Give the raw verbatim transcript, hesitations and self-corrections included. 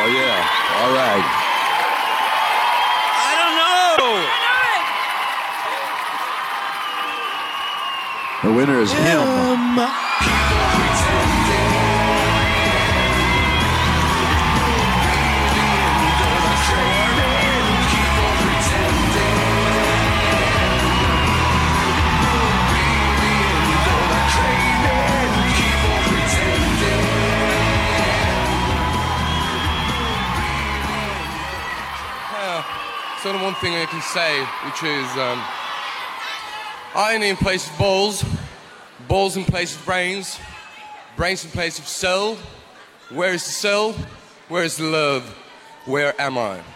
Oh, yeah. All right. I don't know. The winner is him. Um, It's only one thing I can say, which is um, iron in place of balls, balls in place of brains, brains in place of soul. Where is the soul? Where is the love? Where am I?